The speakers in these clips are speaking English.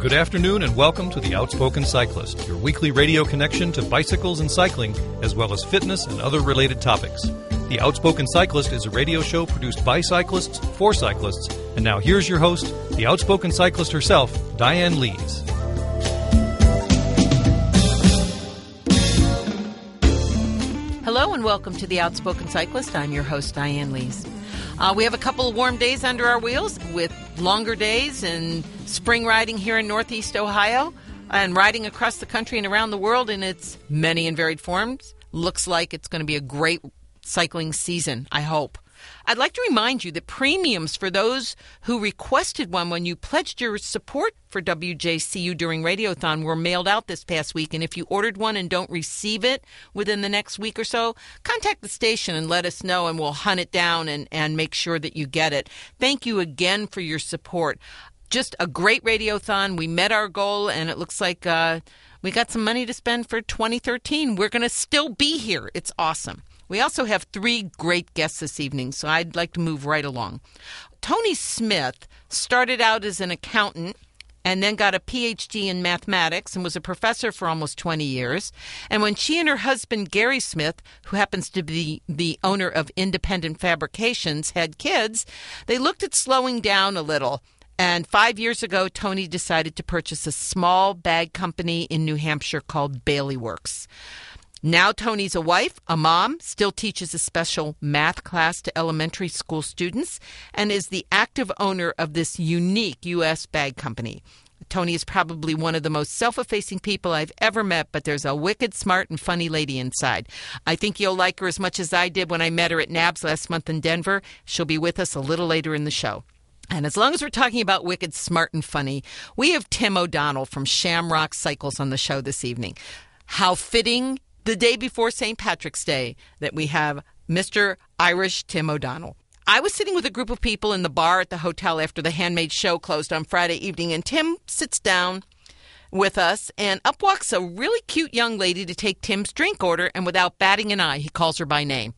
Good afternoon and welcome to The Outspoken Cyclist, your weekly radio connection to bicycles and cycling, as well as fitness and other related topics. The Outspoken Cyclist is a radio show produced by cyclists for cyclists. And now here's your host, the outspoken cyclist herself, Diane Lees. Hello and welcome to The Outspoken Cyclist. I'm your host, Diane Lees. We have a couple of warm days under our wheels with longer days and spring riding here in Northeast Ohio and riding across the country and around the world in its many and varied forms. Looks like it's going to be a great cycling season, I hope. I'd like to remind you that premiums for those who requested one when you pledged your support for WJCU during Radiothon were mailed out this past week. And if you ordered one and don't receive it within the next week or so, contact the station and let us know, and we'll hunt it down and make sure that you get it. Thank you again for your support. Just a great Radiothon. We met our goal, and it looks like we got some money to spend for 2013. We're going to still be here. It's awesome. We also have three great guests this evening, so I'd like to move right along. Tony Smith started out as an accountant and then got a PhD in mathematics and was a professor for almost 20 years. And when she and her husband, Gary Smith, who happens to be the owner of Independent Fabrications, had kids, they looked at slowing down a little. And 5 years ago, Tony decided to purchase a small bag company in New Hampshire called Bailey Works. Now Tony's a wife, a mom, still teaches a special math class to elementary school students, and is the active owner of this unique U.S. bag company. Tony is probably one of the most self-effacing people I've ever met, but there's a wicked, smart, and funny lady inside. I think you'll like her as much as I did when I met her at NABS last month in Denver. She'll be with us a little later in the show. And as long as we're talking about wicked, smart, and funny, we have Tim O'Donnell from Shamrock Cycles on the show this evening. How fitting the day before St. Patrick's Day that we have Mr. Irish Tim O'Donnell. I was sitting with a group of people in the bar at the hotel after the Handmade show closed on Friday evening, and Tim sits down with us, and up walks a really cute young lady to take Tim's drink order, and without batting an eye, he calls her by name.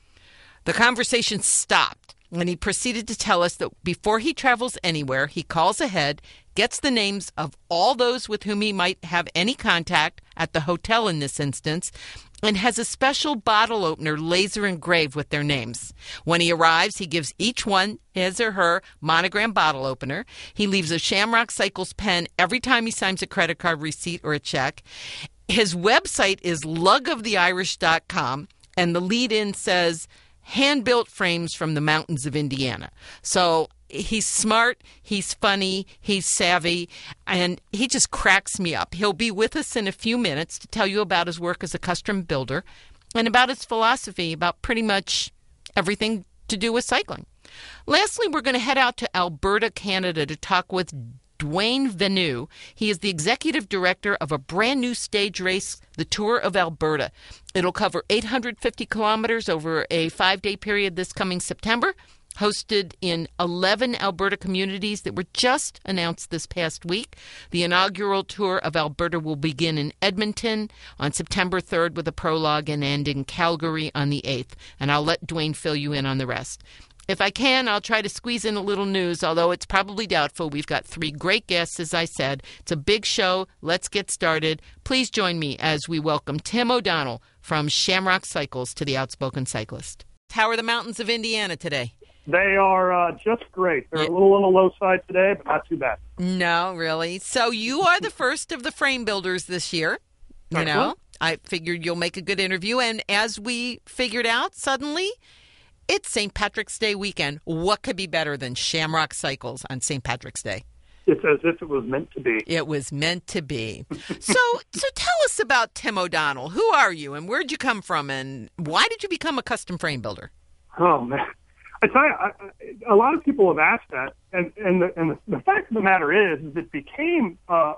The conversation stopped, and he proceeded to tell us that before he travels anywhere, he calls ahead, gets the names of all those with whom he might have any contact at the hotel in this instance, and has a special bottle opener laser engraved with their names. When he arrives, he gives each one his or her monogram bottle opener. He leaves a Shamrock Cycles pen every time he signs a credit card receipt or a check. His website is lugoftheirish.com, and the lead-in says, hand-built frames from the mountains of Indiana. So he's smart, he's funny, he's savvy, and he just cracks me up. He'll be with us in a few minutes to tell you about his work as a custom builder and about his philosophy about pretty much everything to do with cycling. Lastly, we're going to head out to Alberta, Canada to talk with Dwayne Venu. He is the executive director of a brand new stage race, the Tour of Alberta. It'll cover 850 kilometers over a 5-day period this coming September, hosted in 11 Alberta communities that were just announced this past week. The inaugural Tour of Alberta will begin in Edmonton on September 3rd with a prologue and end in Calgary on the 8th. And I'll let Dwayne fill you in on the rest. If I can, I'll try to squeeze in a little news, although it's probably doubtful. We've got three great guests, as I said. It's a big show. Let's get started. Please join me as we welcome Tim O'Donnell from Shamrock Cycles to the Outspoken Cyclist. How are the mountains of Indiana today? They are just great. They're a little on the low side today, but not too bad. No, really. So you are the first of the frame builders this year. You know, I figured you'll make a good interview. And as we figured out, suddenly, it's St. Patrick's Day weekend. What could be better than Shamrock Cycles on St. Patrick's Day? It's as if it was meant to be. It was meant to be. So tell us about Tim O'Donnell. Who are you, and where'd you come from, and why did you become a custom frame builder? Oh, man. I tell you, a lot of people have asked that, and the fact of the matter is it became a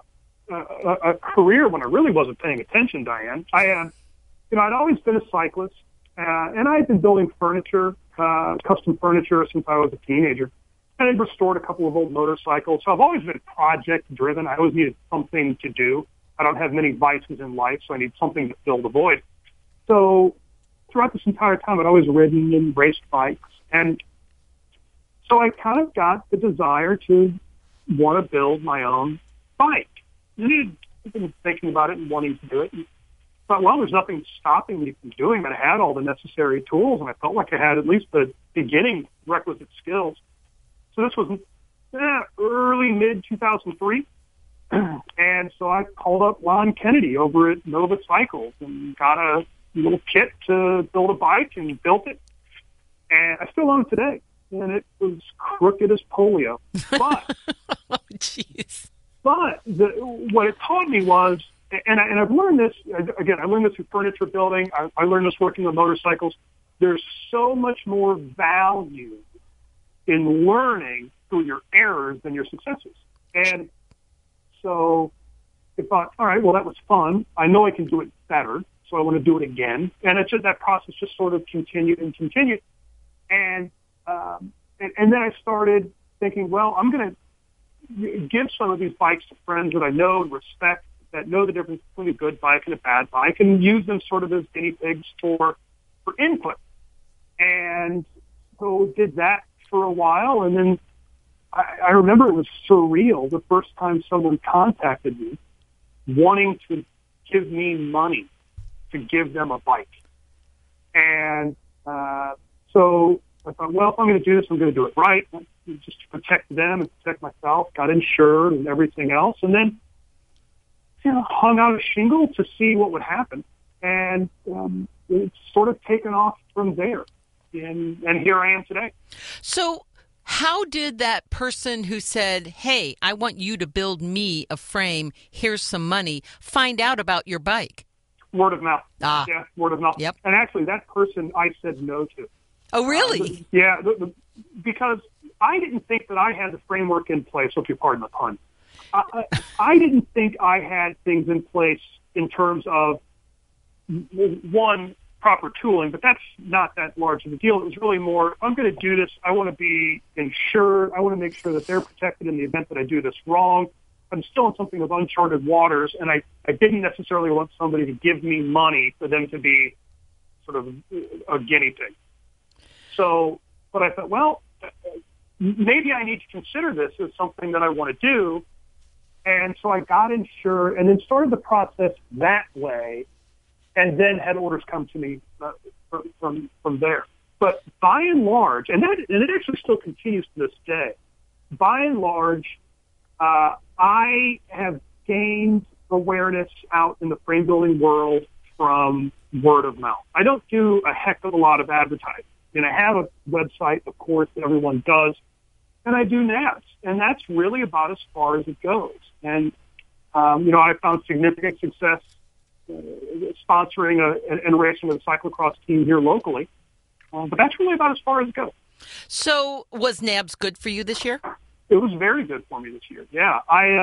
career when I really wasn't paying attention, Diane. I'd always been a cyclist, and I had been building furniture, custom furniture, since I was a teenager. And I'd restored a couple of old motorcycles, so I've always been project-driven. I always needed something to do. I don't have many vices in life, so I need something to fill the void. So throughout this entire time, I'd always ridden and raced bikes. And so I kind of got the desire to want to build my own bike. And I'd been thinking about it and wanting to do it. And thought, well, there's nothing stopping me from doing it. I had all the necessary tools, and I felt like I had at least the beginning requisite skills. So this was early, mid-2003. And so I called up Ron Kennedy over at Nova Cycles and got a little kit to build a bike and built it. And I still own it today. And it was crooked as polio. But, oh, jeez. But what it taught me was, and I've learned this, again, I learned this through furniture building. I learned this working on motorcycles. There's so much more value in learning through your errors than your successes. And so I thought, all right, well, that was fun. I know I can do it better, so I want to do it again. And that process just sort of continued and continued. And then I started thinking, well, I'm going to give some of these bikes to friends that I know and respect, that know the difference between a good bike and a bad bike, and use them sort of as guinea pigs for input. And so did that for a while, and then I remember it was surreal the first time someone contacted me wanting to give me money to give them a bike. And so I thought, well, if I'm going to do this, I'm going to do it right, just to protect them and protect myself, got insured and everything else, and then hung out a shingle to see what would happen. And it's sort of taken off from there. And here I am today. So how did that person who said, hey, I want you to build me a frame, here's some money, find out about your bike? Word of mouth. Ah. Yeah, word of mouth. Yep. And actually, that person I said no to. Oh, really? Yeah, because I didn't think that I had the framework in place, if you pardon the pun. I didn't think I had things in place in terms of, one, proper tooling, but that's not that large of a deal. It was really more, I'm going to do this. I want to be insured. I want to make sure that they're protected in the event that I do this wrong. I'm still in something of uncharted waters, and I didn't necessarily want somebody to give me money for them to be sort of a guinea pig. So, but I thought, well, maybe I need to consider this as something that I want to do. And so I got insured and then started the process that way, and then had orders come to me from there. But by and large, and it actually still continues to this day, by and large, I have gained awareness out in the frame building world from word of mouth. I don't do a heck of a lot of advertising. And I have a website, of course, that everyone does, and I do NABs, and that's really about as far as it goes. And, I found significant success sponsoring and racing with a cyclocross team here locally, but that's really about as far as it goes. So was NABs good for you this year? It was very good for me this year. Yeah,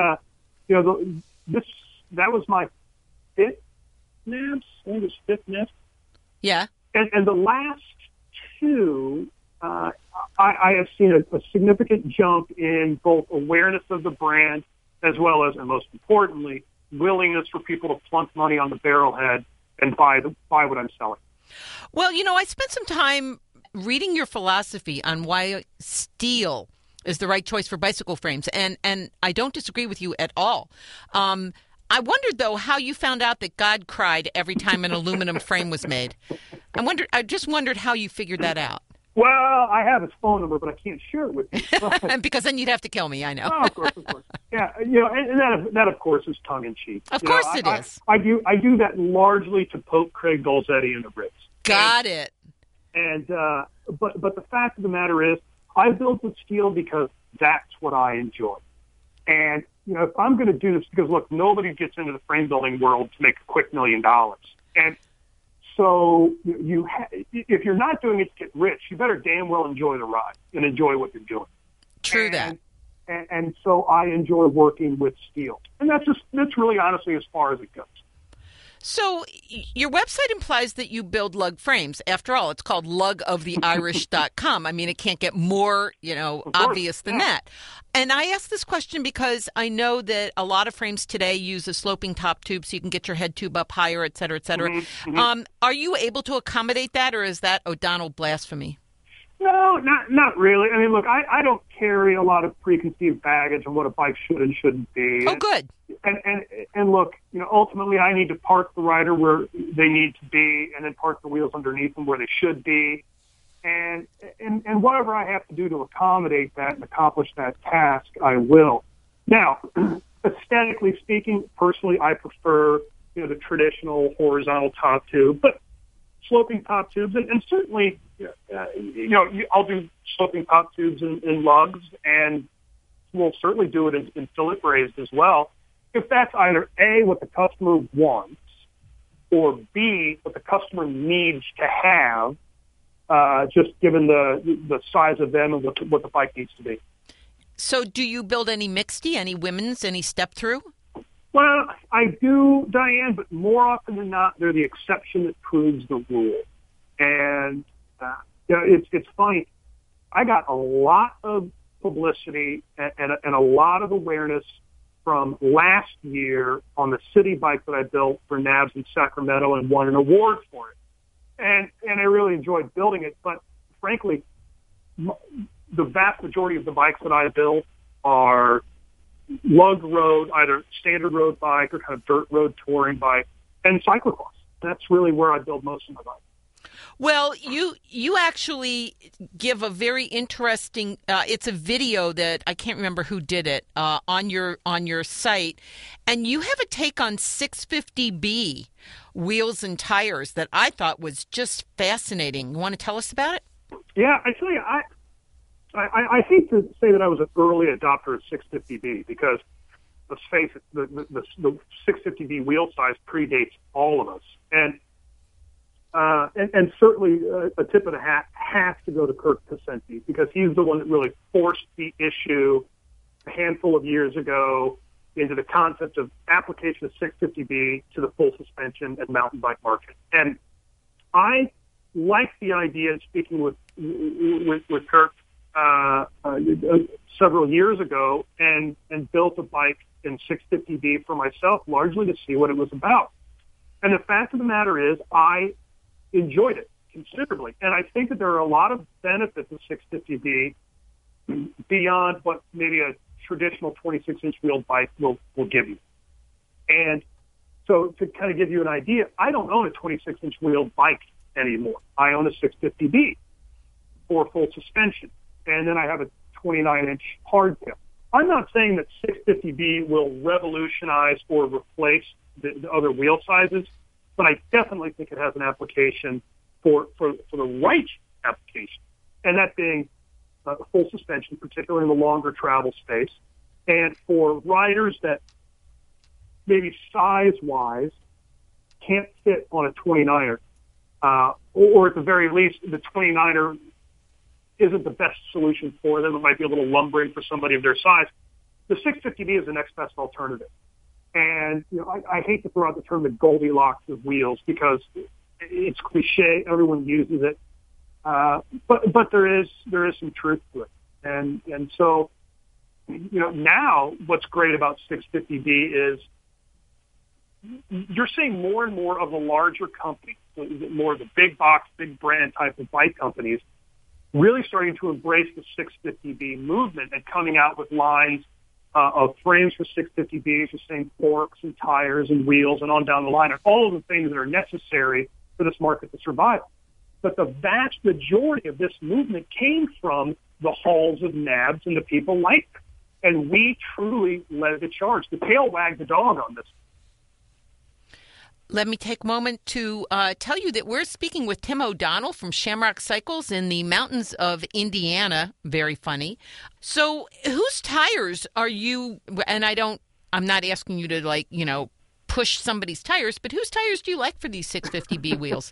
that was my fifth NABs. I think it was fifth NABs. Yeah. And the last two, I have seen a significant jump in both awareness of the brand as well as, and most importantly, willingness for people to plunk money on the barrelhead and buy what I'm selling. Well, I spent some time reading your philosophy on why steel is the right choice for bicycle frames, and I don't disagree with you at all. I wondered, though, how you found out that God cried every time an aluminum frame was made. I just wondered how you figured that out. Well, I have his phone number, but I can't share it with you. Because then you'd have to kill me, I know. Oh, of course. Yeah, and that of course is tongue in cheek. Of course it is. I do that largely to poke Craig Dolzetti in the ribs. Got it. And but the fact of the matter is, I built with steel because that's what I enjoy. And if I'm going to do this, because look, nobody gets into the frame building world to make a quick $1 million. And so if you're not doing it to get rich, you better damn well enjoy the ride and enjoy what you're doing. True that. And so I enjoy working with steel. And that's really honestly as far as it goes. So your website implies that you build lug frames. After all, it's called lugoftheirish.com. I mean, it can't get more, obvious than that. And I ask this question because I know that a lot of frames today use a sloping top tube so you can get your head tube up higher, et cetera, et cetera. Mm-hmm. Are you able to accommodate that, or is that O'Donnell blasphemy? No, not really. I mean, look, I don't carry a lot of preconceived baggage on what a bike should and shouldn't be. Oh, good. And look, ultimately, I need to park the rider where they need to be, and then park the wheels underneath them where they should be, and whatever I have to do to accommodate that and accomplish that task, I will. Now, aesthetically speaking, personally, I prefer the traditional horizontal top tube, but sloping top tubes, and certainly, I'll do sloping top tubes in lugs, and we'll certainly do it in fillet raised as well, if that's either A, what the customer wants, or B, what the customer needs to have, just given the size of them and what the bike needs to be. So do you build any mixedy, any women's, any step-through? Well, I do, Diane, but more often than not, they're the exception that proves the rule. And it's funny. I got a lot of publicity and a lot of awareness from last year on the city bike that I built for NABS in Sacramento and won an award for it. And I really enjoyed building it. But frankly, the vast majority of the bikes that I build are lug road, either standard road bike or kind of dirt road touring bike, and cyclocross. That's really where I build most of my bikes. Well, you actually give a very interesting. It's a video that I can't remember who did it on your site, and you have a take on 650B wheels and tires that I thought was just fascinating. You want to tell us about it? Yeah, I tell you, I hate to say that I was an early adopter of 650B because, let's face it, the 650B wheel size predates all of us, and certainly a tip of the hat has to go to Kirk Cosenti because he's the one that really forced the issue a handful of years ago into the concept of application of 650B to the full suspension and mountain bike market. And I like the idea, speaking with Kirk several years ago, and built a bike in 650B for myself, largely to see what it was about. And the fact of the matter is, I enjoyed it considerably. And I think that there are a lot of benefits of 650B beyond what maybe a traditional 26-inch wheeled bike will give you. And so to kind of give you an idea, I don't own a 26-inch wheeled bike anymore. I own a 650B for full suspension. And then I have a 29-inch hardtail. I'm not saying that 650B will revolutionize or replace the other wheel sizes, but I definitely think it has an application for the right application, and that being full suspension, particularly in the longer travel space, and for riders that maybe size-wise can't fit on a 29er, or at the very least, the 29er isn't the best solution for them. It might be a little lumbering for somebody of their size. The 650B is the next best alternative. And I hate to throw out the term the Goldilocks of wheels because it's cliche. Everyone uses it, but there is some truth to it. And so now what's great about 650B is you're seeing more and more of the larger companies, more of the big box, big brand type of bike companies, really starting to embrace the 650B movement and coming out with lines of frames for 650Bs, the same forks and tires and wheels and on down the line, and all of the things that are necessary for this market to survive. But the vast majority of this movement came from the halls of NABS and the people like them. And we truly led the charge. The tail wagged the dog on this. Let me take a moment to tell you that we're speaking with Tim O'Donnell from Shamrock Cycles in the mountains of Indiana. Very funny. So whose tires are you, and I'm not asking you to push somebody's tires, but whose tires do you like for these 650B wheels?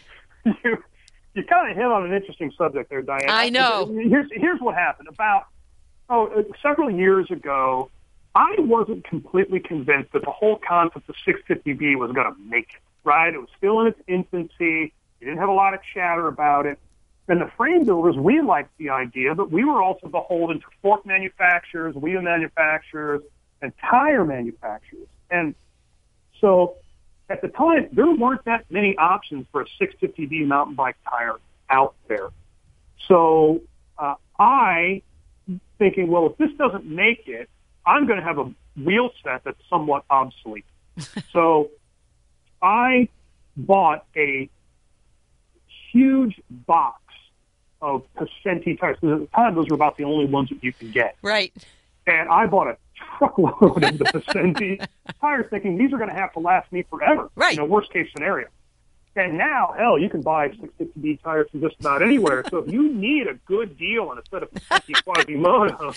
You kind of hit on an interesting subject there, Diane. I know. Here's what happened. Several years ago, I wasn't completely convinced that the whole concept of 650B was going to make it, right? It was still in its infancy. You didn't have a lot of chatter about it. And the frame builders, we liked the idea, but we were also beholden to fork manufacturers, wheel manufacturers, and tire manufacturers. And so at the time, there weren't that many options for a 650B mountain bike tire out there. So I thinking, well, if this doesn't make it, I'm going to have a wheel set that's somewhat obsolete. So I bought a huge box of Pacenti tires. Because at the time, those were about the only ones that you could get. Right. And I bought a truckload of the Pacenti tires thinking these are going to have to last me forever. Right. Worst case scenario. And now, hell, you can buy 650D tires from just about anywhere. So if you need a good deal on a set of Pacenti Quasimodo,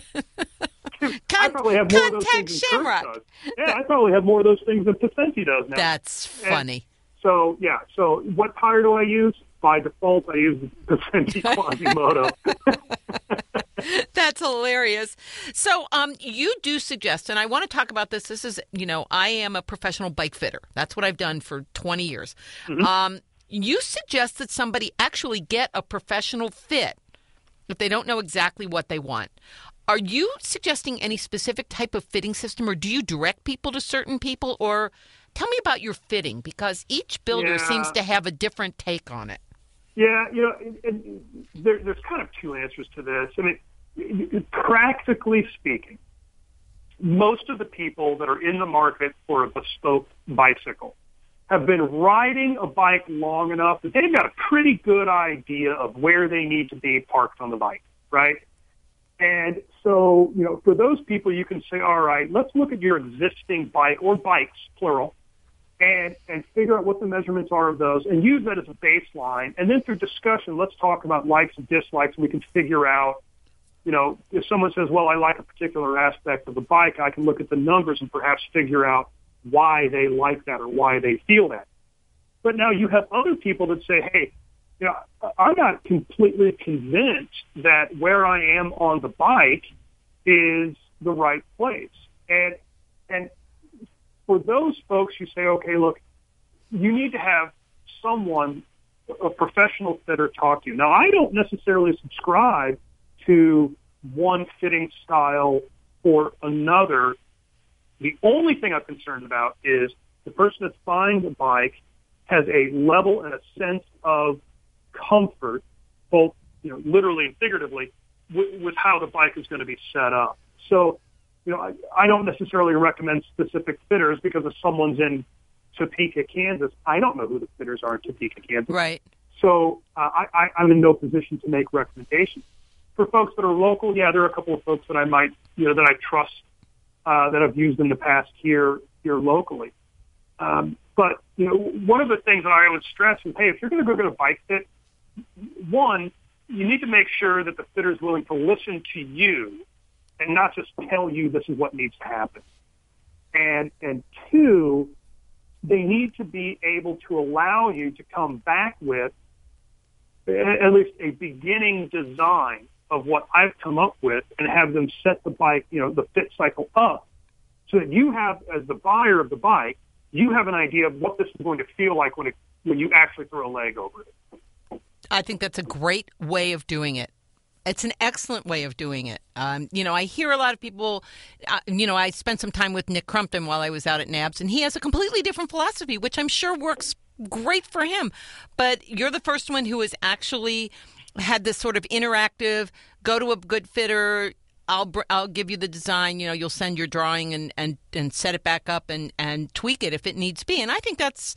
I probably have more of those things than Kurt does. Yeah, I probably have more of those things than Pacenti does now. That's funny. So what tire do I use? By default, I use the Pacenti Quasimodo. That's hilarious. So you do suggest, and I want to talk about this. This is, I am a professional bike fitter. That's what I've done for 20 years. Mm-hmm. You suggest that somebody actually get a professional fit if they don't know exactly what they want. Are you suggesting any specific type of fitting system, or do you direct people to certain people? Or tell me about your fitting, because each builder seems to have a different take on it. Yeah, there's kind of two answers to this. I mean, practically speaking, most of the people that are in the market for a bespoke bicycle have been riding a bike long enough that they've got a pretty good idea of where they need to be parked on the bike, right? And so, for those people, you can say, all right, let's look at your existing bike, or bikes, plural, and figure out what the measurements are of those and use that as a baseline. And then through discussion, let's talk about likes and dislikes, and we can figure out, if someone says, well, I like a particular aspect of the bike, I can look at the numbers and perhaps figure out why they like that or why they feel that. But now you have other people that say, hey, I'm not completely convinced that where I am on the bike is the right place. And for those folks, you say, okay, look, you need to have someone, a professional fitter, talk to you. Now, I don't necessarily subscribe to one fitting style or another. The only thing I'm concerned about is the person that's buying the bike has a level and a sense of comfort, both literally and figuratively, with how the bike is going to be set up. So, I don't necessarily recommend specific fitters because if someone's in Topeka, Kansas, I don't know who the fitters are in Topeka, Kansas. Right. So I'm in no position to make recommendations. For folks that are local, there are a couple of folks that I might, that I trust, that I've used in the past here locally. But, one of the things that I would stress is, hey, if you're going to go get a bike fit, one, you need to make sure that the fitter is willing to listen to you and not just tell you this is what needs to happen. And two, they need to be able to allow you to come back with at least a beginning design of what I've come up with and have them set the bike, the fit cycle up so that you have, as the buyer of the bike, you have an idea of what this is going to feel like when you actually throw a leg over it. I think that's a great way of doing it. It's an excellent way of doing it. I hear a lot of people, I spent some time with Nick Crumpton while I was out at NABS, and he has a completely different philosophy, which I'm sure works great for him. But you're the first one who has actually had this sort of interactive, go to a good fitter, I'll give you the design, you'll send your drawing and set it back up and tweak it if it needs be. And I think that's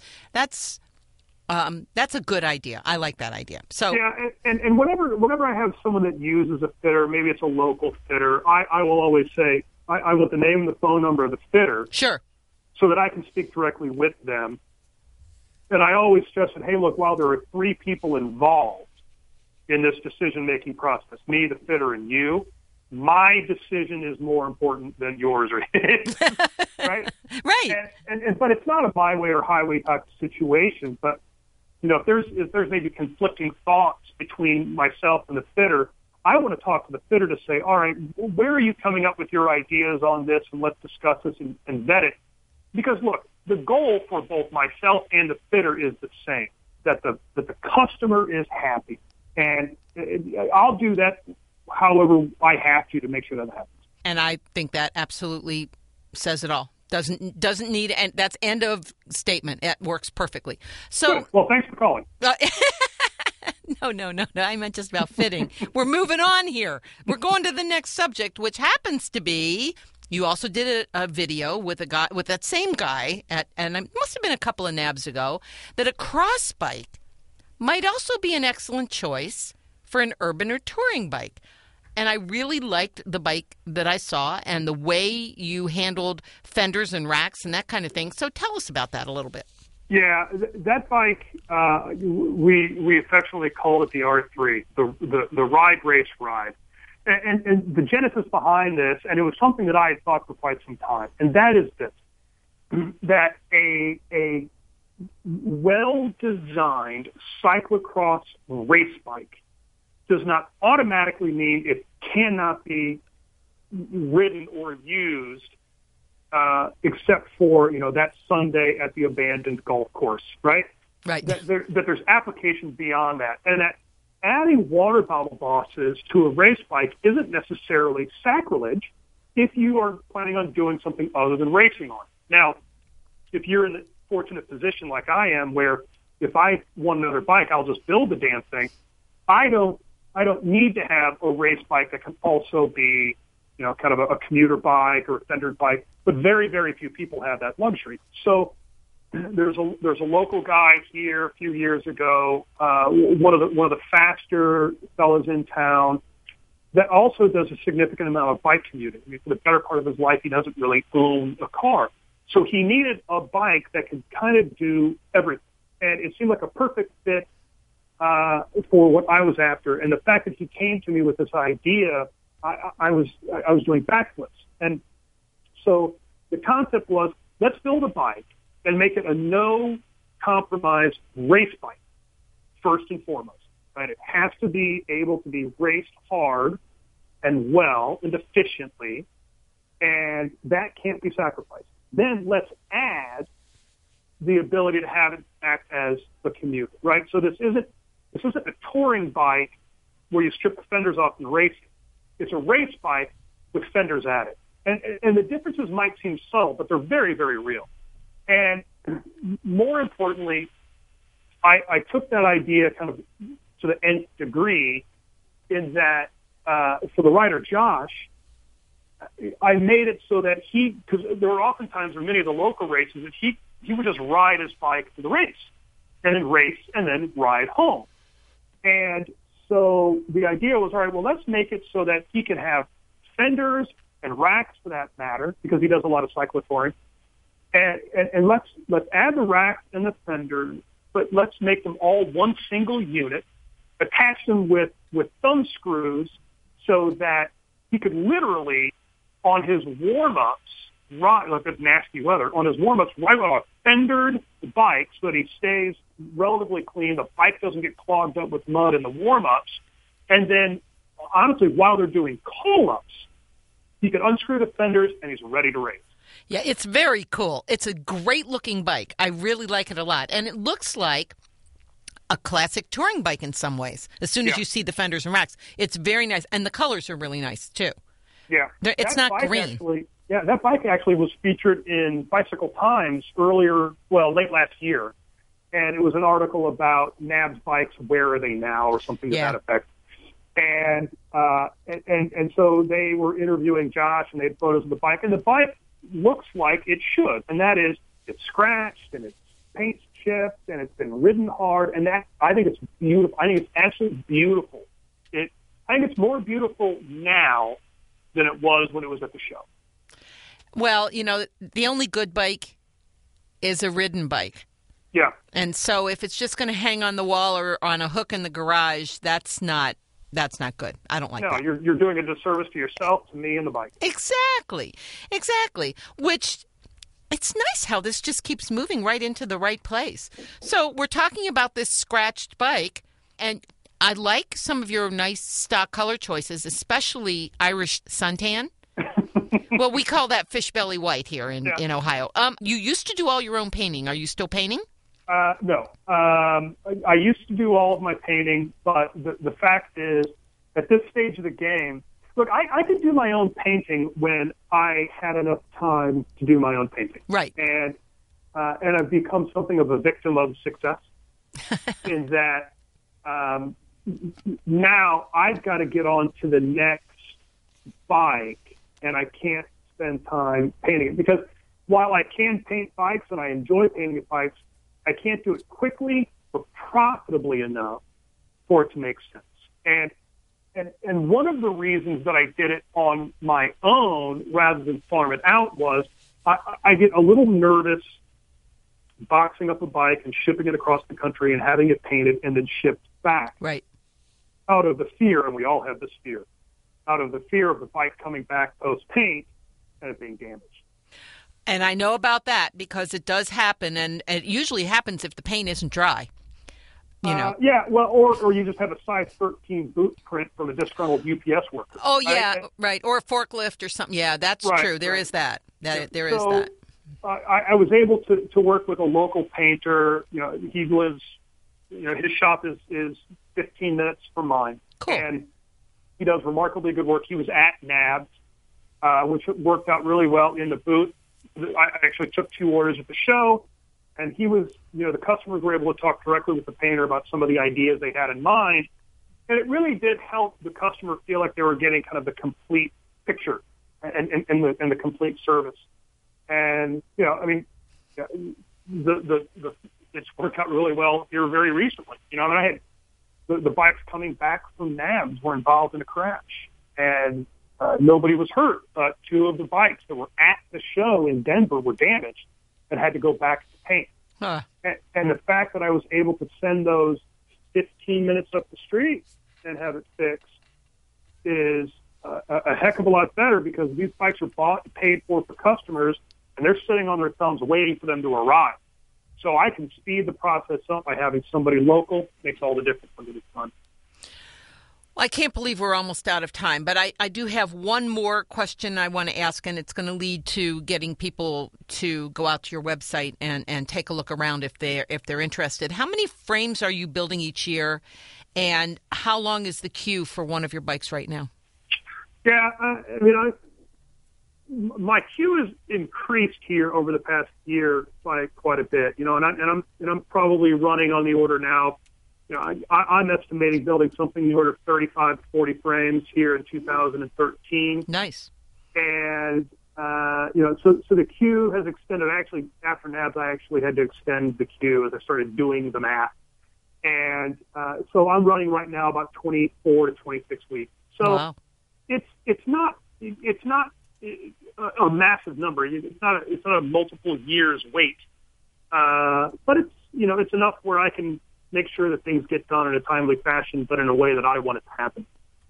a good idea. I like that idea. So yeah, and whenever I have someone that uses a fitter, maybe it's a local fitter, I will always say I want the name and the phone number of the fitter. Sure. So that I can speak directly with them. And I always stress that, hey, look, while there are three people involved in this decision-making process, me, the fitter, and you, my decision is more important than yours or his, right? Right. And but it's not a my way or highway type of situation. But if there's maybe conflicting thoughts between myself and the fitter, I want to talk to the fitter to say, all right, where are you coming up with your ideas on this, and let's discuss this and vet it. Because look, the goal for both myself and the fitter is the same: that the customer is happy, and I'll do that however I have to make sure that happens. And I think that absolutely says it all. Doesn't need, and that's end of statement. It works perfectly. So, good. Well, thanks for calling. No. I meant just about fitting. We're moving on here. We're going to the next subject, which happens to be you also did a video with a guy, with that same guy, and it must have been a couple of nabs ago, that a cross bike might also be an excellent choice for an urban or touring bike. And I really liked the bike that I saw and the way you handled fenders and racks and that kind of thing. So tell us about that a little bit. Yeah, that bike, we affectionately called it the R3, the ride, race, ride. And the genesis behind this, and it was something that I had thought for quite some time, and that is this, that a well-designed cyclocross race bike does not automatically mean it cannot be ridden or used except for, that Sunday at the abandoned golf course, right? Right. That there's applications beyond that. And that adding water bottle bosses to a race bike isn't necessarily sacrilege if you are planning on doing something other than racing on. Now, if you're in the fortunate position like I am, where if I want another bike, I'll just build the damn thing. I don't need to have a race bike that can also be, kind of a commuter bike or a fendered bike, but very, very few people have that luxury. So there's a local guy here a few years ago, one of the faster fellas in town, that also does a significant amount of bike commuting. I mean, for the better part of his life, he doesn't really own a car. So he needed a bike that could kind of do everything. And it seemed like a perfect fit for what I was after. And the fact that he came to me with this idea, I was doing backflips. And so the concept was, let's build a bike and make it a no-compromise race bike, first and foremost. Right? It has to be able to be raced hard and well and efficiently, and that can't be sacrificed. Then let's add the ability to have it act as a commuter, right? So this isn't a touring bike where you strip the fenders off and race it. It's a race bike with fenders added. And the differences might seem subtle, but they're very, very real. And more importantly, I took that idea kind of to the nth degree in that for the rider Josh, I made it so that because there were oftentimes many of the local races that he would just ride his bike to the race and then race and then ride home. And so the idea was, all right, well, let's make it so that he can have fenders and racks for that matter, because he does a lot of cyclotouring. And let's add the racks and the fenders, but let's make them all one single unit, attach them with thumb screws so that he could literally, on his warm-ups, ride, like it's nasty weather, on his warm-ups, ride on a fendered bike so that he stays relatively clean, the bike doesn't get clogged up with mud in the warm-ups, and then, honestly, while they're doing call-ups, he can unscrew the fenders and he's ready to race. Yeah, it's very cool. It's a great-looking bike. I really like it a lot. And it looks like a classic touring bike in some ways. As soon as you see the fenders and racks, it's very nice. And the colors are really nice, too. Yeah. It's not green. That bike actually was featured in Bicycle Times late last year. And it was an article about NAB's bikes, where are they now, or something to that effect. And so they were interviewing Josh, and they had photos of the bike. And the bike looks like it should, and that is, it's scratched, and it's paint chipped, and it's been ridden hard, and that, I think it's beautiful. I think it's absolutely beautiful. I think it's more beautiful now than it was when it was at the show. Well, the only good bike is a ridden bike. Yeah. And so if it's just going to hang on the wall or on a hook in the garage, that's not good. I don't like that. No, you're doing a disservice to yourself, to me, and the bike. Exactly. Which, it's nice how this just keeps moving right into the right place. So we're talking about this scratched bike, and I like some of your nice stock color choices, especially Irish suntan. Well, we call that fish belly white here in Ohio. You used to do all your own painting. Are you still painting? No. I used to do all of my painting, but the fact is, at this stage of the game, look, I could do my own painting when I had enough time to do my own painting. Right. And I've become something of a victim of success in that now I've got to get on to the next bike, and I can't spend time painting it. Because while I can paint bikes and I enjoy painting bikes, I can't do it quickly or profitably enough for it to make sense. And one of the reasons that I did it on my own rather than farm it out was I get a little nervous boxing up a bike and shipping it across the country and having it painted and then shipped back. Right. Out of the fear, and we all have this fear, out of the fear of the bike coming back post-paint and it being damaged. And I know about that because it does happen, and it usually happens if the paint isn't dry. You know. Yeah, well, or you just have a size 13 boot print from a disgruntled UPS worker. Oh, yeah, right. Or a forklift or something. Yeah, that's true. There is that. There is that. I was able to work with a local painter. You know, he lives, his shop is 15 minutes from mine. Cool. And he does remarkably good work. He was at NABS, which worked out really well in the booth. I actually took 2 orders at the show, and he was, the customers were able to talk directly with the painter about some of the ideas they had in mind. And it really did help the customer feel like they were getting kind of the complete picture and the complete service. And, it's worked out really well here very recently. I had the bikes coming back from NABS were involved in a crash, and nobody was hurt. But 2 of the bikes that were at the show in Denver were damaged and had to go back to paint. Huh. And the fact that I was able to send those 15 minutes up the street and have it fixed is a heck of a lot better, because these bikes are bought and paid for customers, and they're sitting on their thumbs waiting for them to arrive. So I can speed the process up by having somebody local. Makes all the difference when it's done. Well, I can't believe we're almost out of time, but I do have one more question I want to ask, and it's going to lead to getting people to go out to your website and take a look around if they're interested. How many frames are you building each year, and how long is the queue for one of your bikes right now? Yeah, my queue has increased here over the past year by quite a bit, and I'm probably running on the order now. I'm estimating building something in the order of 35 to 40 frames here in 2013. Nice. And so the queue has extended. Actually, after NABS, I actually had to extend the queue as I started doing the math. And so I'm running right now about 24 to 26 weeks. So wow. It's not a massive number. It's not a multiple years wait, but it's enough where I can make sure that things get done in a timely fashion, but in a way that I want it to happen.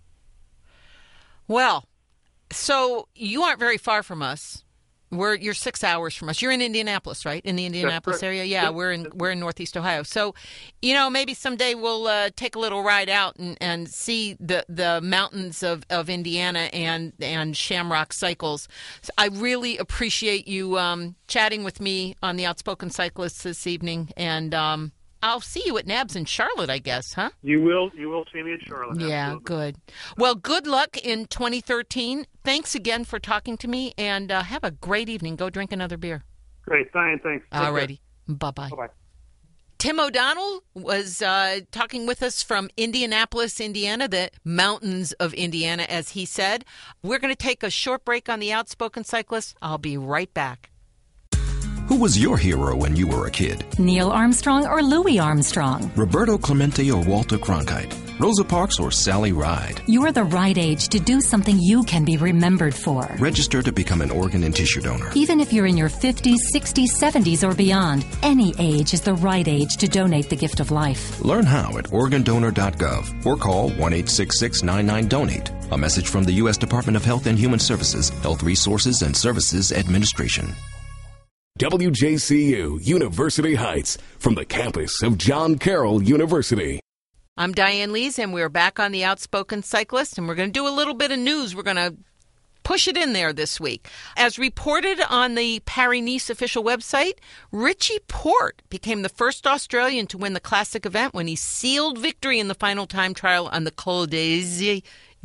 Well, so you aren't very far from us. You're 6 hours from us. You're in Indianapolis, right? In the Indianapolis area? Yeah, we're in Northeast Ohio. So, maybe someday we'll take a little ride out and see the mountains of Indiana and Shamrock Cycles. So I really appreciate you chatting with me on the Outspoken Cyclist this evening, and I'll see you at NABS in Charlotte, I guess, huh? You will see me at Charlotte. Yeah, absolutely. Good. Well, good luck in 2013. Thanks again for talking to me, and have a great evening. Go drink another beer. Great. Thanks. All righty. Bye-bye. Bye-bye. Tim O'Donnell was talking with us from Indianapolis, Indiana, the mountains of Indiana, as he said. We're going to take a short break on the Outspoken Cyclist. I'll be right back. Who was your hero when you were a kid? Neil Armstrong or Louis Armstrong? Roberto Clemente or Walter Cronkite? Rosa Parks or Sally Ride? You're the right age to do something you can be remembered for. Register to become an organ and tissue donor. Even if you're in your 50s, 60s, 70s, or beyond, any age is the right age to donate the gift of life. Learn how at organdonor.gov or call 1-866-99-DONATE. A message from the U.S. Department of Health and Human Services, Health Resources and Services Administration. WJCU University Heights, from the campus of John Carroll University. I'm Diane Lees, and we're back on the Outspoken Cyclist, and we're going to do a little bit of news. We're going to push it in there this week. As reported on the Paris-Nice official website, Richie Porte became the first Australian to win the classic event when he sealed victory in the final time trial on the Col d'Eze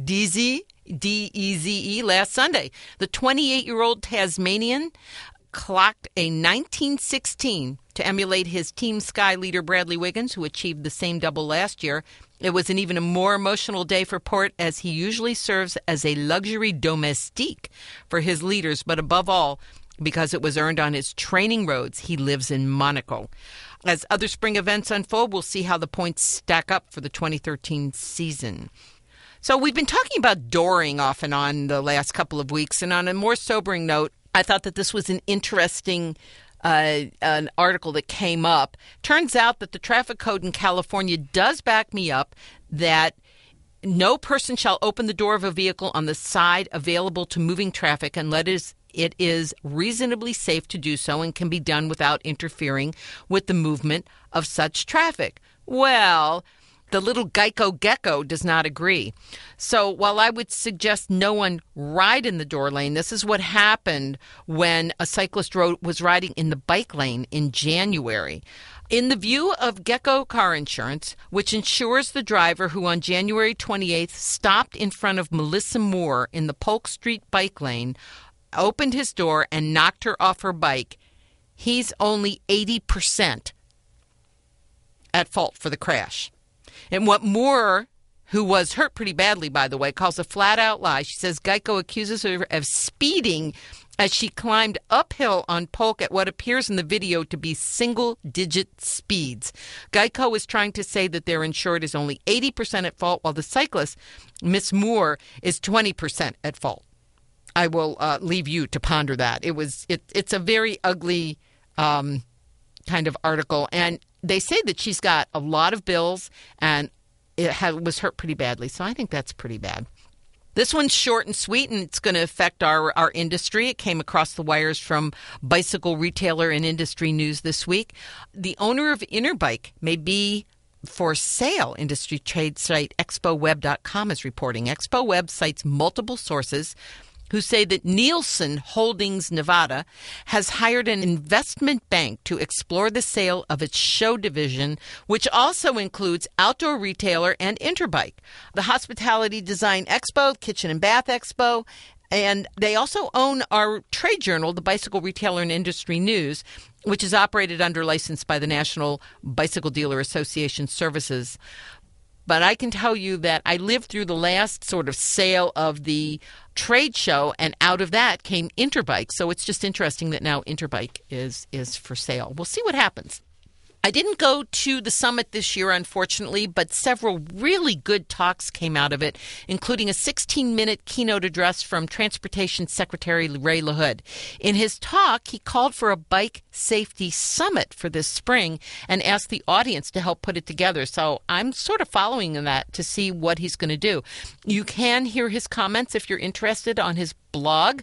D-E-Z-E last Sunday. The 28-year-old Tasmanian clocked a 19:16 To emulate his Team Sky leader Bradley Wiggins, who achieved the same double last year, it was an even more emotional day for Porte, as he usually serves as a luxury domestique for his leaders, but above all, because it was earned on his training roads. He lives in Monaco. As other spring events unfold, we'll see how the points stack up for the 2013 season. So we've been talking about Doring off and on the last couple of weeks, and on a more sobering note, I thought that this was an interesting an article that came up. Turns out that the traffic code in California does back me up that no person shall open the door of a vehicle on the side available to moving traffic unless it is reasonably safe to do so and can be done without interfering with the movement of such traffic. Well, the little Geico gecko does not agree. So while I would suggest no one ride in the door lane, this is what happened when a cyclist was riding in the bike lane in January. In the view of Gecko Car Insurance, which insures the driver who on January 28th stopped in front of Melissa Moore in the Polk Street bike lane, opened his door and knocked her off her bike, he's only 80% at fault for the crash. And what Moore, who was hurt pretty badly, by the way, calls a flat-out lie. She says Geico accuses her of speeding as she climbed uphill on Polk at what appears in the video to be single-digit speeds. Geico is trying to say that their insured is only 80% at fault, while the cyclist, Miss Moore, is 20% at fault. I will leave you to ponder that. It's a very ugly kind of article, and they say that she's got a lot of bills and was hurt pretty badly. So I think that's pretty bad. This one's short and sweet, and it's going to affect our industry. It came across the wires from Bicycle Retailer and Industry News this week. The owner of Interbike may be for sale. Industry trade site ExpoWeb.com is reporting. ExpoWeb cites multiple sources who say that Nielsen Holdings Nevada has hired an investment bank to explore the sale of its show division, which also includes Outdoor Retailer and Interbike, the Hospitality Design Expo, Kitchen and Bath Expo, and they also own our trade journal, the Bicycle Retailer and Industry News, which is operated under license by the National Bicycle Dealer Association Services. But I can tell you that I lived through the last sort of sale of the trade show, and out of that came Interbike. So it's just interesting that now Interbike is for sale. We'll see what happens. I didn't go to the summit this year, unfortunately, but several really good talks came out of it, including a 16-minute keynote address from Transportation Secretary Ray LaHood. In his talk, he called for a bike safety summit for this spring and asked the audience to help put it together. So I'm sort of following that to see what he's going to do. You can hear his comments if you're interested on his blog,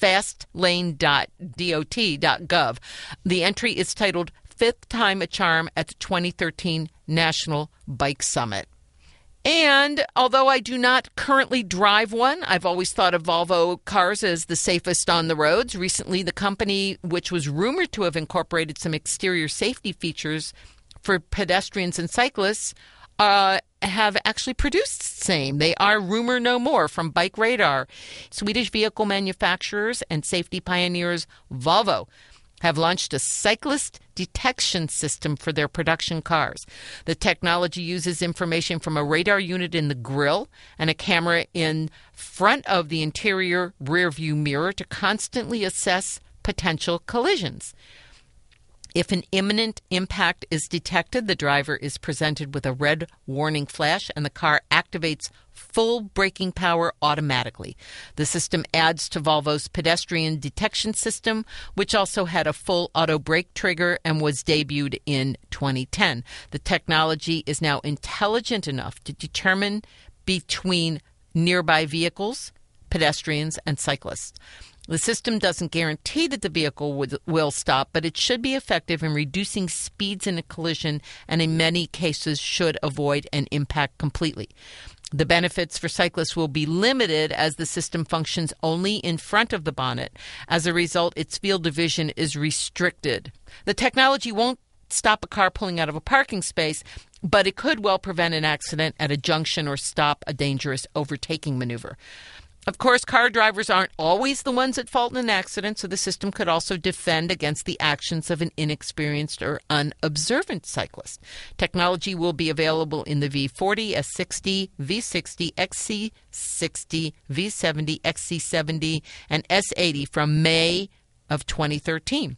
fastlane.dot.gov. The entry is titled Fifth Time a Charm at the 2013 National Bike Summit. And although I do not currently drive one, I've always thought of Volvo cars as the safest on the roads. Recently, the company, which was rumored to have incorporated some exterior safety features for pedestrians and cyclists, have actually produced the same. They are rumor no more from Bike Radar. Swedish vehicle manufacturers and safety pioneers Volvo have launched a cyclist detection system for their production cars. The technology uses information from a radar unit in the grille and a camera in front of the interior rearview mirror to constantly assess potential collisions. If an imminent impact is detected, the driver is presented with a red warning flash and the car activates full braking power automatically. The system adds to Volvo's pedestrian detection system, which also had a full auto brake trigger and was debuted in 2010. The technology is now intelligent enough to determine between nearby vehicles, pedestrians, and cyclists. The system doesn't guarantee that the vehicle will stop, but it should be effective in reducing speeds in a collision and in many cases should avoid an impact completely. The benefits for cyclists will be limited as the system functions only in front of the bonnet. As a result, its field of vision is restricted. The technology won't stop a car pulling out of a parking space, but it could well prevent an accident at a junction or stop a dangerous overtaking maneuver. Of course, car drivers aren't always the ones at fault in an accident, so the system could also defend against the actions of an inexperienced or unobservant cyclist. Technology will be available in the V40, S60, V60, XC60, V70, XC70, and S80 from May of 2013.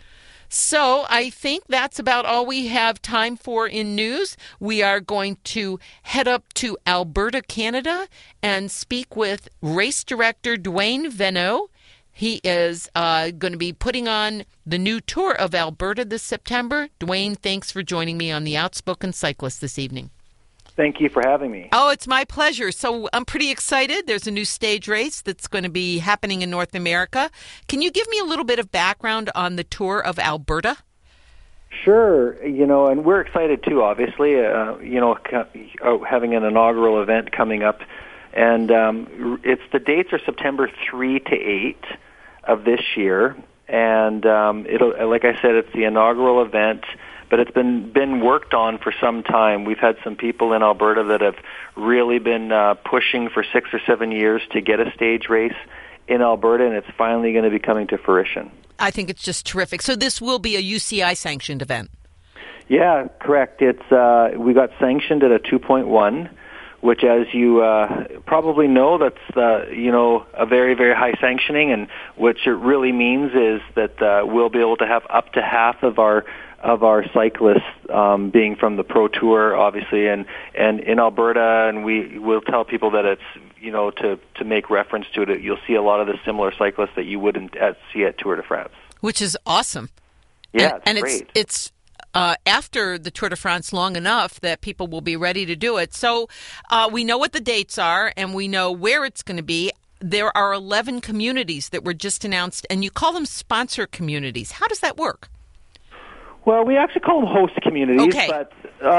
So I think that's about all we have time for in news. We are going to head up to Alberta, Canada, and speak with race director Dwayne Venot. He is going to be putting on the new Tour of Alberta this September. Dwayne, thanks for joining me on The Outspoken Cyclist this evening. Thank you for having me. Oh, it's my pleasure. So I'm pretty excited. There's a new stage race that's going to be happening in North America. Can you give me a little bit of background on the Tour of Alberta? Sure. And we're excited too, obviously, having an inaugural event coming up. And the dates are September 3 to 8 of this year. And it'll, like I said, it's the inaugural event. But it's been worked on for some time. We've had some people in Alberta that have really been pushing for 6 or 7 years to get a stage race in Alberta, and it's finally going to be coming to fruition. I think it's just terrific. So this will be a UCI-sanctioned event. Yeah, correct. It's we got sanctioned at a 2.1, which, as you probably know, that's a very, very high sanctioning, and what it really means is that we'll be able to have up to half of our cyclists being from the Pro Tour, obviously, and in Alberta, and we will tell people that it's, to make reference to it, you'll see a lot of the similar cyclists that you wouldn't see at Tour de France. Which is awesome. Yeah, and great. It's after the Tour de France long enough that people will be ready to do it. So we know what the dates are, and we know where it's going to be. There are 11 communities that were just announced, and you call them sponsor communities. How does that work? Well, we actually call them host communities, okay. But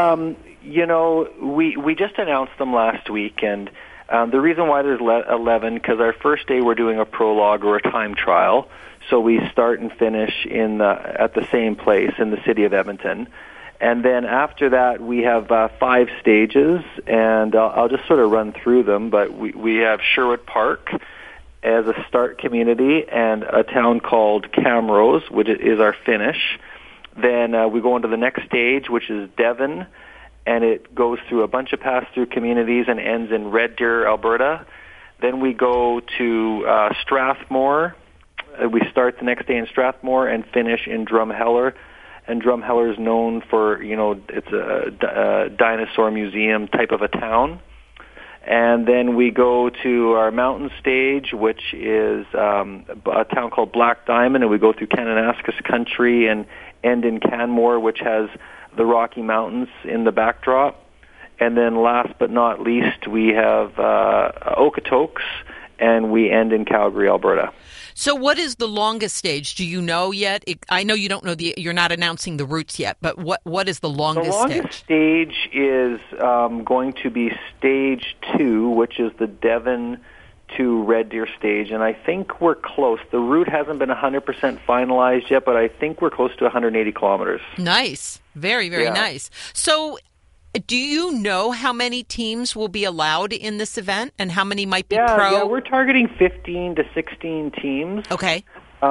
we just announced them last week, and the reason why there's 11, because our first day we're doing a prologue or a time trial, so we start and finish at the same place in the city of Edmonton, and then after that we have 5 stages, and I'll just sort of run through them. But we have Sherwood Park as a start community, and a town called Camrose, which is our finish. Then we go into the next stage, which is Devon, and it goes through a bunch of pass-through communities and ends in Red Deer, Alberta. Then we go to Strathmore. We start the next day in Strathmore and finish in Drumheller. And Drumheller is known for, it's a dinosaur museum type of a town. And then we go to our mountain stage, which is a town called Black Diamond, and we go through Kananaskis country and end in Canmore, which has the Rocky Mountains in the backdrop. And then last but not least, we have Okotoks, and we end in Calgary, Alberta. So what is the longest stage? Do you know yet? I know you don't know you're not announcing the routes yet, but what is the longest stage? The longest stage is going to be stage 2, which is the Devon to Red Deer stage, and I think we're close. The route hasn't been 100% finalized yet, but I think we're close to 180 kilometers. Nice. Very, very nice. So do you know how many teams will be allowed in this event and how many might be pro? Yeah, we're targeting 15 to 16 teams. Okay.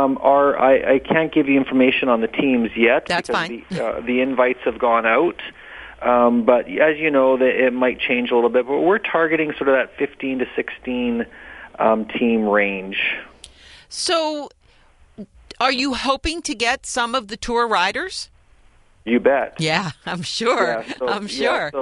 I can't give you information on the teams yet. That's because fine. The invites have gone out. But as you know, it might change a little bit. But we're targeting sort of that 15 to 16 team range. So are you hoping to get some of the tour riders? You bet. Yeah, I'm sure. Yeah, I'm sure.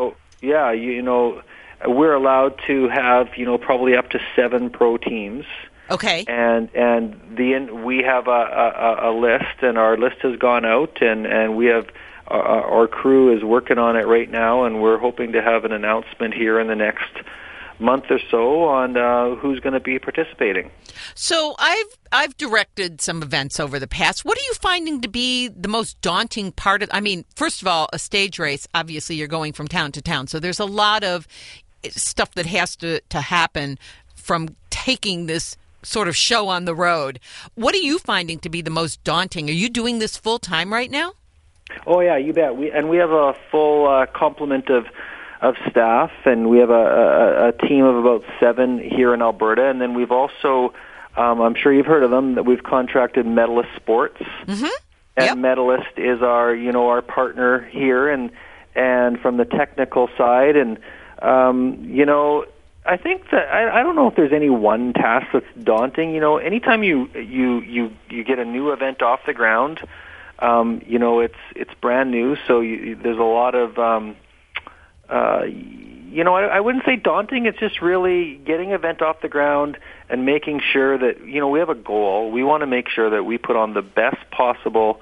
We're allowed to have, probably up to 7 pro teams. Okay. And we have a list, and our list has gone out, and we have our crew is working on it right now, and we're hoping to have an announcement here in the next month or so on who's going to be participating. So I've directed some events over the past. What are you finding to be the most daunting part of? I mean, first of all, a stage race. Obviously, you're going from town to town, so there's a lot of stuff that has to happen from taking this sort of show on the road. What are you finding to be the most daunting? Are you doing this full time right now? Oh yeah, you bet. We have a full complement of staff, and we have a team of about 7 here in Alberta, and then we've also, I'm sure you've heard of them, that we've contracted Medalist Sports, Mm-hmm. and Yep. Medalist is our partner here, and from the technical side, and I think that I don't know if there's any one task that's daunting. Anytime you get a new event off the ground, it's brand new, so there's a lot of I wouldn't say daunting. It's just really getting an event off the ground and making sure that we have a goal. We want to make sure that we put on the best possible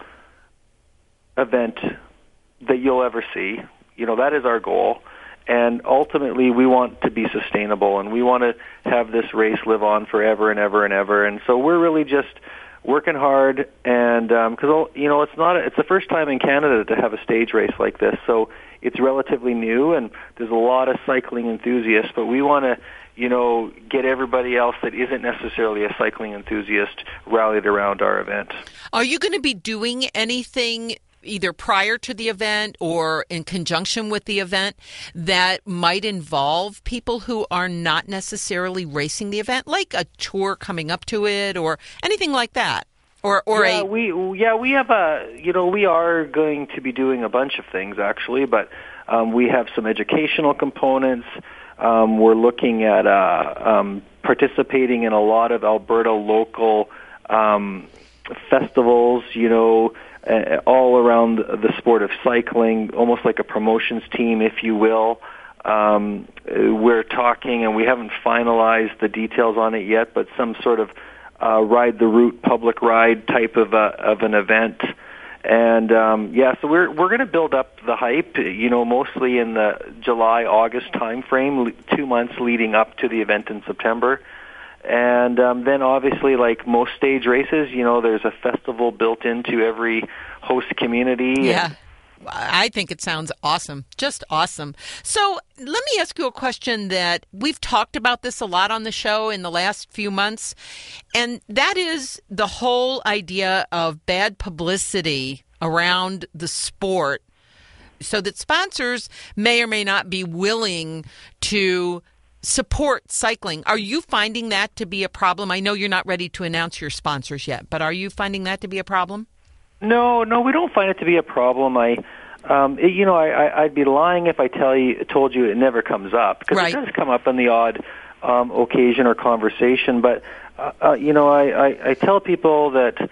event that you'll ever see. That is our goal. And ultimately, we want to be sustainable, and we want to have this race live on forever and ever and ever. And so we're really just working hard, and because it's the first time in Canada to have a stage race like this, so it's relatively new, and there's a lot of cycling enthusiasts. But we want to, get everybody else that isn't necessarily a cycling enthusiast rallied around our event. Are you going to be doing anything either prior to the event or in conjunction with the event that might involve people who are not necessarily racing the event, like a tour coming up to it or anything like that? We have we are going to be doing a bunch of things actually, but we have some educational components. We're looking at participating in a lot of Alberta local festivals, all around the sport of cycling, almost like a promotions team, if you will. We're talking, and we haven't finalized the details on it yet, but some sort of ride the route, public ride type of an event. And so we're going to build up the hype, mostly in the July-August time frame, 2 months leading up to the event in September. And then obviously, like most stage races, there's a festival built into every host community. Yeah, I think it sounds awesome, just awesome. So let me ask you a question that we've talked about this a lot on the show in the last few months, and that is the whole idea of bad publicity around the sport so that sponsors may or may not be willing to support cycling. Are you finding that to be a problem? I know you're not ready to announce your sponsors yet, but are you finding that to be a problem? No, we don't find it to be a problem. I'd be lying if I told you it never comes up, because Right. It does come up on the odd occasion or conversation. But I tell people that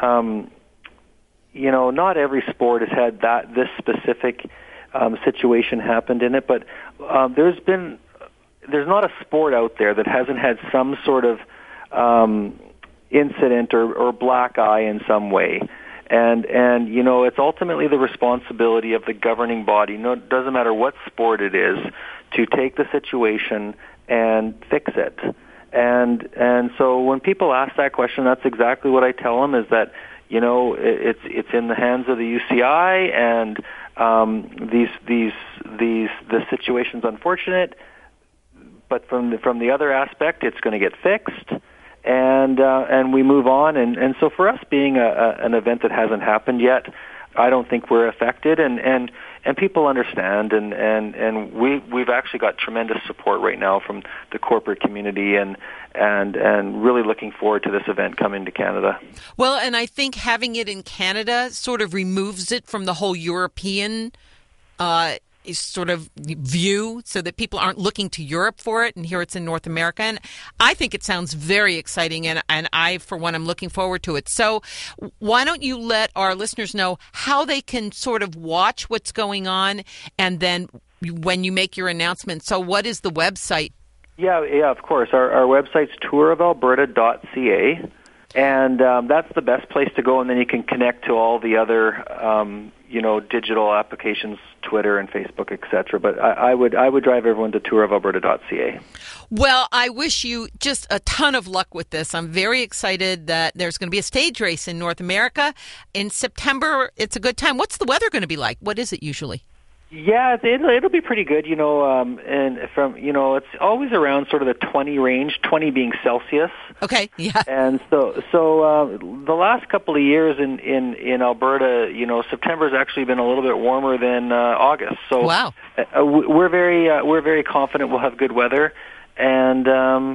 not every sport has had this specific situation happened in it, but there's not a sport out there that hasn't had some sort of incident or black eye in some way. And it's ultimately the responsibility of the governing body, it doesn't matter what sport it is, to take the situation and fix it. And so when people ask that question, that's exactly what I tell them, is that it's in the hands of the UCI, and the situation's unfortunate. But from the other aspect, it's going to get fixed, and we move on. And so for us, being an event that hasn't happened yet, I don't think we're affected, and people understand, and we've actually got tremendous support right now from the corporate community, and really looking forward to this event coming to Canada. Well, and I think having it in Canada sort of removes it from the whole European sort of view, so that people aren't looking to Europe for it, and here it's in North America. And I think it sounds very exciting, and I, for one, am looking forward to it. So why don't you let our listeners know how they can sort of watch what's going on, and then when you make your announcement. So what is the website? Yeah, of course. Our website's tourofalberta.ca, and that's the best place to go, and then you can connect to all the other digital applications, Twitter and Facebook, etc. But I would drive everyone to tourofalberta.ca. Well, I wish you just a ton of luck with this. I'm very excited that there's going to be a stage race in North America in September. It's a good time. What's the weather going to be like? What is it usually? Yeah, it'll be pretty good, and from, it's always around sort of the 20 range, 20 being Celsius. Okay, yeah. And so the last couple of years in Alberta, September's actually been a little bit warmer than August. So wow. We're very confident we'll have good weather, and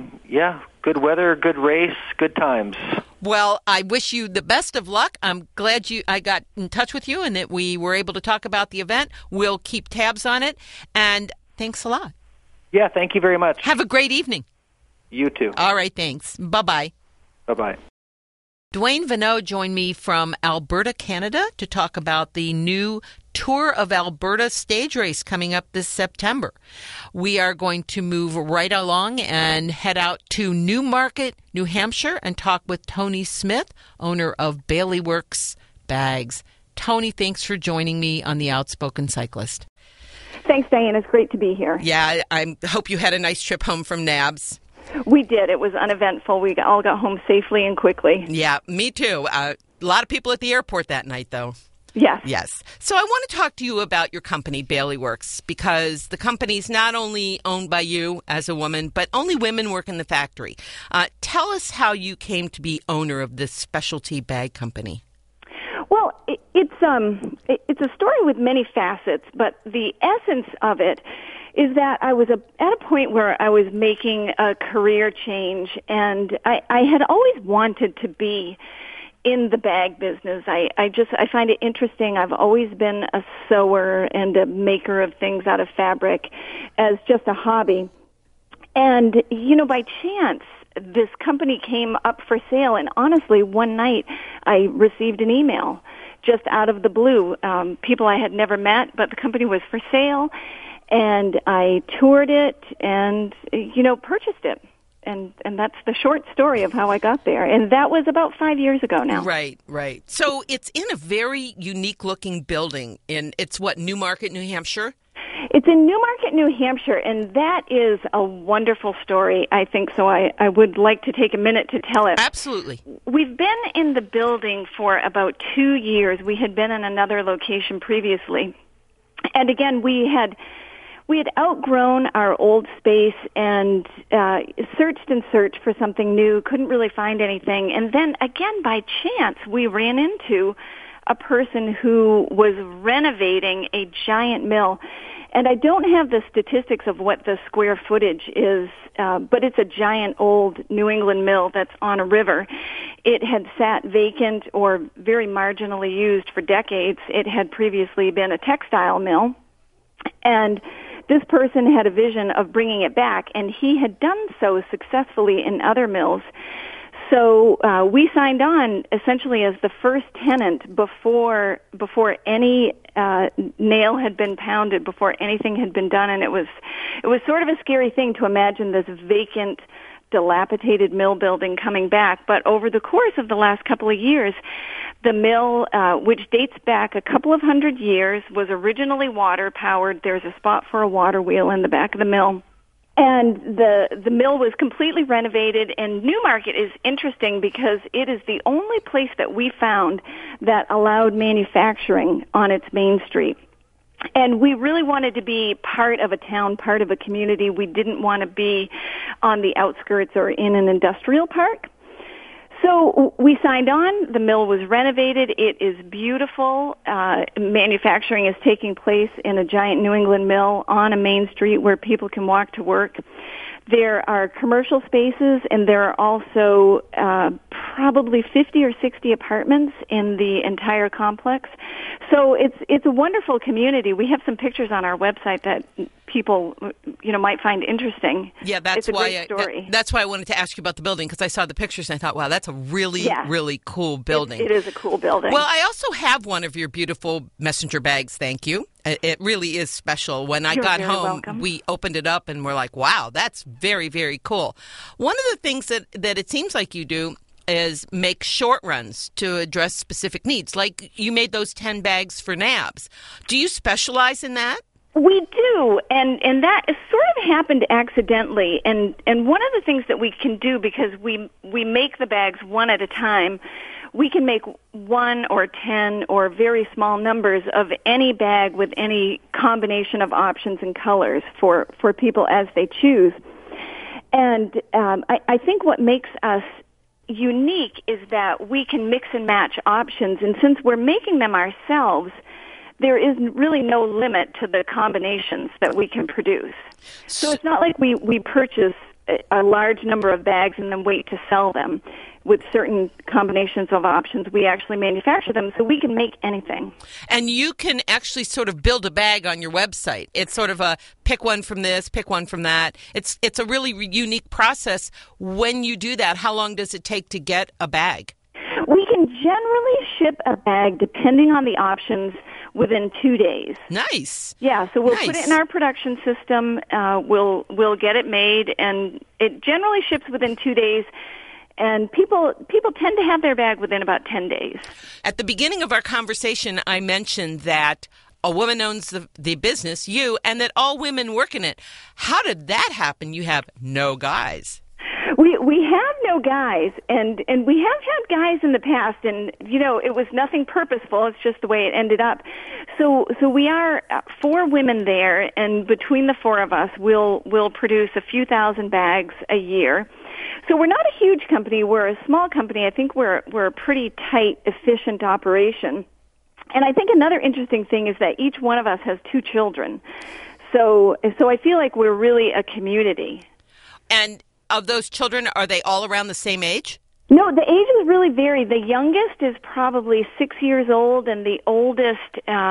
good weather, good race, good times. Well, I wish you the best of luck. I'm glad I got in touch with you and that we were able to talk about the event. We'll keep tabs on it. And thanks a lot. Yeah, thank you very much. Have a great evening. You too. All right, thanks. Bye-bye. Bye-bye. Dwayne Vanneau joined me from Alberta, Canada, to talk about the new Tour of Alberta stage race coming up this September. We are going to move right along and head out to Newmarket, New Hampshire, and talk with Tony Smith, owner of Bailey Works Bags. Tony, thanks for joining me on The Outspoken Cyclist. Thanks, Diane. It's great to be here. Yeah, I hope you had a nice trip home from NABS. We did. It was uneventful. We all got home safely and quickly. Yeah, me too. A lot of people at the airport that night, though. Yes. Yes. So I want to talk to you about your company, Bailey Works, because the company's not only owned by you as a woman, but only women work in the factory. Tell us how you came to be owner of this specialty bag company. Well, it's a story with many facets, but the essence of it is that I was at a point where I was making a career change, and I had always wanted to be in the bag business. I find it interesting. I've always been a sewer and a maker of things out of fabric as just a hobby. And, by chance, this company came up for sale, and honestly, one night I received an email just out of the blue. People I had never met, but the company was for sale, and I toured it and, purchased it. And that's the short story of how I got there. And that was about 5 years ago now. Right. So it's in a very unique-looking building. It's Newmarket, New Hampshire? It's in Newmarket, New Hampshire, and that is a wonderful story, I think, so I would like to take a minute to tell it. Absolutely. We've been in the building for about 2 years. We had been in another location previously. And again, we had outgrown our old space and searched for something new, couldn't really find anything. And then, again, by chance, we ran into a person who was renovating a giant mill. And I don't have the statistics of what the square footage is, but it's a giant old New England mill that's on a river. It had sat vacant or very marginally used for decades. It had previously been a textile mill. And this person had a vision of bringing it back, and he had done so successfully in other mills. So we signed on essentially as the first tenant before any nail had been pounded, before anything had been done, and it was sort of a scary thing to imagine this vacant, dilapidated mill building coming back. But over the course of the last couple of years, the mill, which dates back a couple of 100 years, was originally water-powered. There's a spot for a water wheel in the back of the mill. And the mill was completely renovated, and Newmarket is interesting because it is the only place that we found that allowed manufacturing on its main street. And we really wanted to be part of a town, part of a community. We didn't want to be on the outskirts or in an industrial park. So we signed on. The mill was renovated. It is beautiful. Manufacturing is taking place in a giant New England mill on a main street where people can walk to work. There are commercial spaces, and there are also probably 50 or 60 apartments in the entire complex. So it's a wonderful community. We have some pictures on our website that people might find interesting. Yeah, that's it's a why great story. that's why I wanted to ask you about the building, because I saw the pictures and I thought, wow, that's a really cool building. It is a cool building. Well, I also have one of your beautiful messenger bags. Thank you. It really is special. When I got home, welcome. We opened it up and we're like, wow, that's very, very cool. One of the things that it seems like you do is make short runs to address specific needs. Like you made those 10 bags for NABS. Do you specialize in that? We do, and that sort of happened accidentally. And one of the things that we can do, because we make the bags one at a time, we can make 1 or 10 or very small numbers of any bag with any combination of options and colors for people as they choose. And I think what makes us unique is that we can mix and match options, and since we're making them ourselves, there is really no limit to the combinations that we can produce. So it's not like we purchase a large number of bags and then wait to sell them with certain combinations of options. We actually manufacture them, so we can make anything. And you can actually sort of build a bag on your website. It's sort of a pick one from this, pick one from that. It's a really unique process. When you do that, how long does it take to get a bag? We can generally ship a bag, depending on the options, within 2 days. Nice. Yeah, so we'll put it in our production system. We'll get it made, and it generally ships within 2 days. And people tend to have their bag within about 10 days. At the beginning of our conversation, I mentioned that a woman owns the business, you, and that all women work in it. How did that happen? You have no guys. We have no guys, and we have had guys in the past, and it was nothing purposeful. It's just the way it ended up. So we are 4 women there, and between the 4 of us, we'll produce a few thousand bags a year. So we're not a huge company. We're a small company. I think we're a pretty tight, efficient operation. And I think another interesting thing is that each one of us has 2 children. So I feel like we're really a community. And of those children, are they all around the same age? No, the ages really vary. The youngest is probably 6 years old, and the oldest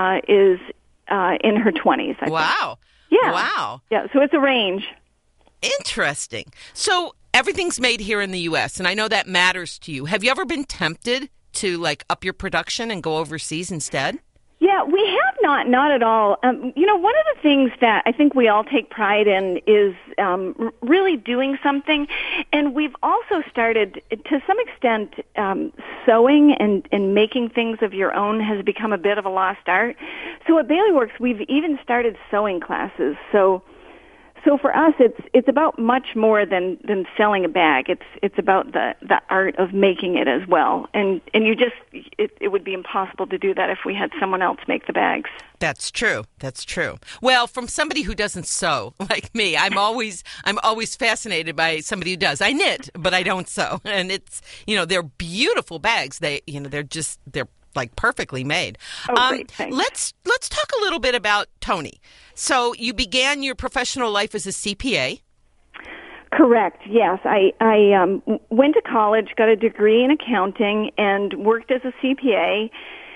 is in her 20s, I think. Wow. Yeah. Wow. Yeah, so it's a range. Interesting. So everything's made here in the U.S., and I know that matters to you. Have you ever been tempted to, up your production and go overseas instead? Yeah, we have not at all. One of the things that I think we all take pride in is really doing something. And we've also started, to some extent, sewing and making things of your own has become a bit of a lost art. So at Bailey Works, we've even started sewing classes. So for us, it's about much more than selling a bag. It's about the art of making it as well. And it would be impossible to do that if we had someone else make the bags. That's true. That's true. Well, from somebody who doesn't sew like me, I'm always fascinated by somebody who does. I knit, but I don't sew, and it's they're beautiful bags. They're perfectly made. Oh, great. Thanks. Let's talk a little bit about Tony. So you began your professional life as a CPA. Correct. Yes, I went to college, got a degree in accounting, and worked as a CPA.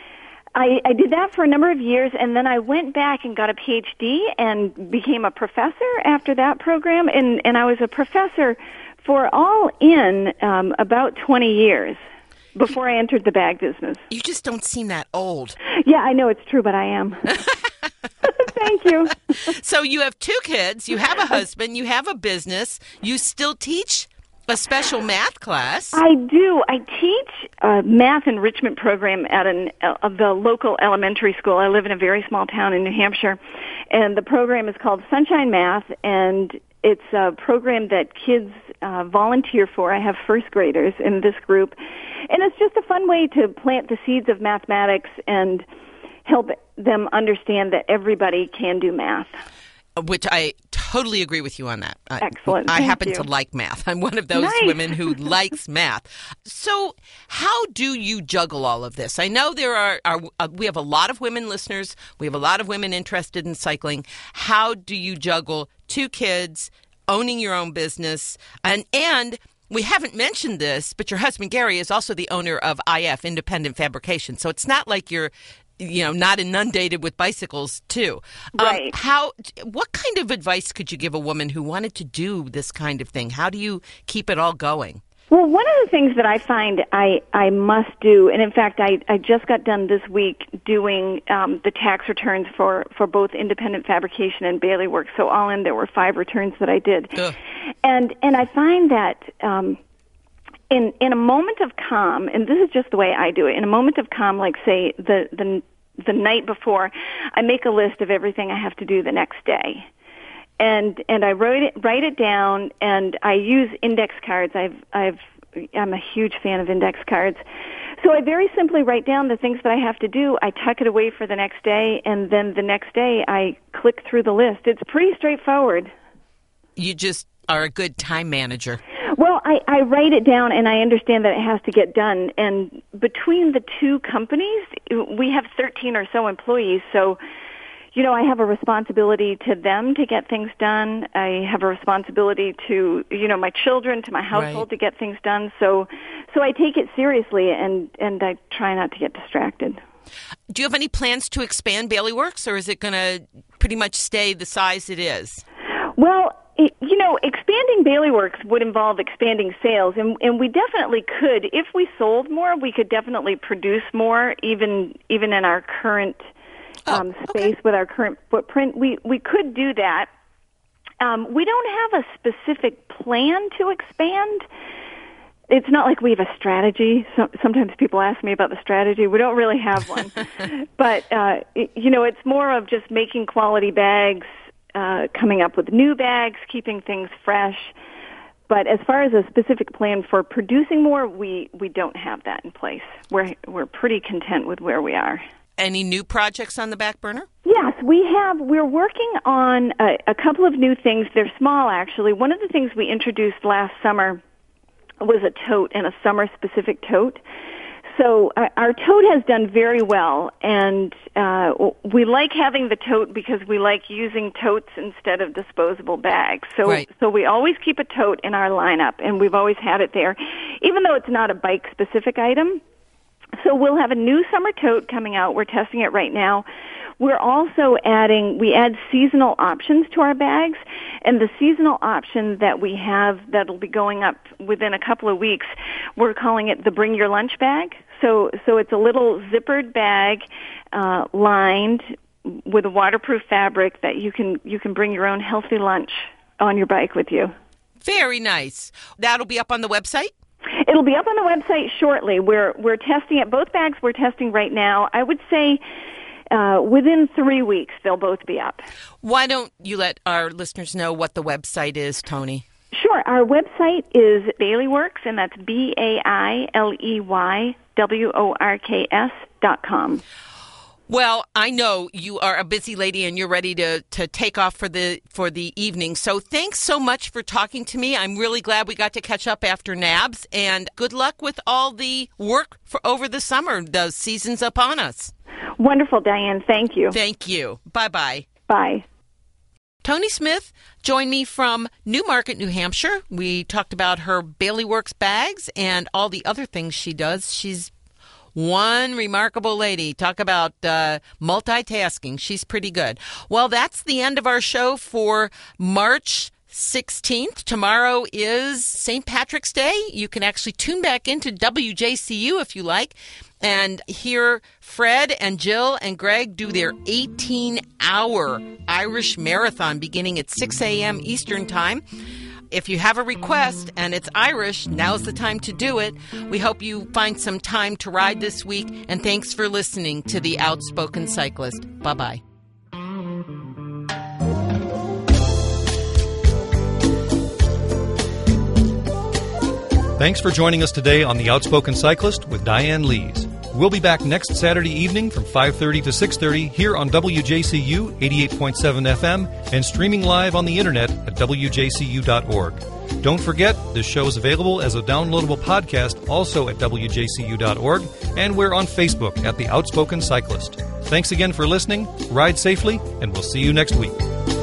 I did that for a number of years, and then I went back and got a PhD and became a professor after that program. And I was a professor for all in about 20 years. Before I entered the bag business. You just don't seem that old. Yeah, I know it's true, but I am. Thank you. So you have 2 kids, you have a husband, you have a business, you still teach a special math class. I do. I teach a math enrichment program at the local elementary school. I live in a very small town in New Hampshire, and the program is called Sunshine Math, and it's a program that kids volunteer for. I have first graders in this group. And it's just a fun way to plant the seeds of mathematics and help them understand that everybody can do math. Which I totally agree with you on that. Excellent. I happen you. to like math. I'm one of those women who likes math. So how do you juggle all of this? I know there we have a lot of women listeners. We have a lot of women interested in cycling. How do you juggle 2 kids, owning your own business, and we haven't mentioned this, but your husband, Gary, is also the owner of IF, Independent Fabrication. So it's not like you're, not inundated with bicycles, too. Right. What kind of advice could you give a woman who wanted to do this kind of thing? How do you keep it all going? Well, one of the things that I find I must do, and in fact, I just got done this week doing the tax returns for both Independent Fabrication and Bailey Works. So all in, there were 5 returns that I did. Ugh. And I find that in a moment of calm, and this is just the way I do it, in a moment of calm, like say the night before, I make a list of everything I have to do the next day. And I write it down, and I use index cards. I'm a huge fan of index cards. So I very simply write down the things that I have to do. I tuck it away for the next day, and then the next day I click through the list. It's pretty straightforward. You just are a good time manager. Well, I write it down, and I understand that it has to get done. And between the two companies, we have 13 or so employees, so I have a responsibility to them to get things done. I have a responsibility to, my children, to my household to get things done. So I take it seriously, and I try not to get distracted. Do you have any plans to expand Bailey Works, or is it going to pretty much stay the size it is? Well, expanding Bailey Works would involve expanding sales, and we definitely could. If we sold more, we could definitely produce more, even in our current space with our current footprint. We could do that. We don't have a specific plan to expand. It's not like we have a strategy. Sometimes people ask me about the strategy. We don't really have one. But, it's more of just making quality bags, coming up with new bags, keeping things fresh. But as far as a specific plan for producing more, we don't have that in place. We're pretty content with where we are. Any new projects on the back burner? Yes, we have. We're working on a couple of new things. They're small, actually. One of the things we introduced last summer was a tote, and a summer-specific tote. So our tote has done very well, and we like having the tote because we like using totes instead of disposable bags. So we always keep a tote in our lineup, and we've always had it there, even though it's not a bike-specific item. So we'll have a new summer tote coming out. We're testing it right now. We're also we add seasonal options to our bags, and the seasonal option that we have that'll be going up within a couple of weeks, we're calling it the Bring Your Lunch bag. So it's a little zippered bag, lined with a waterproof fabric that you can bring your own healthy lunch on your bike with you. Very nice. That'll be up on the website? It'll be up on the website shortly. We're testing it. Both bags we're testing right now. I would say within 3 weeks they'll both be up. Why don't you let our listeners know what the website is, Tony? Sure. Our website is Bailey Works, and that's BAILEYWORKS.com. Well, I know you are a busy lady and you're ready to take off for the evening. So thanks so much for talking to me. I'm really glad we got to catch up after NABS, and good luck with all the work for over the summer. The season's upon us. Wonderful, Diane. Thank you. Thank you. Bye-bye. Bye. Tony Smith joined me from Newmarket, New Hampshire. We talked about her Bailey Works bags and all the other things she does. She's one remarkable lady. Talk about multitasking. She's pretty good. Well, that's the end of our show for March 16th. Tomorrow is St. Patrick's Day. You can actually tune back into WJCU if you like and hear Fred and Jill and Greg do their 18-hour Irish marathon beginning at 6 a.m. Eastern Time. If you have a request and it's Irish, now's the time to do it. We hope you find some time to ride this week, and thanks for listening to The Outspoken Cyclist. Bye-bye. Thanks for joining us today on The Outspoken Cyclist with Diane Lees. We'll be back next Saturday evening from 5:30 to 6:30 here on WJCU 88.7 FM and streaming live on the internet at WJCU.org. Don't forget, this show is available as a downloadable podcast also at WJCU.org, and we're on Facebook at The Outspoken Cyclist. Thanks again for listening, ride safely, and we'll see you next week.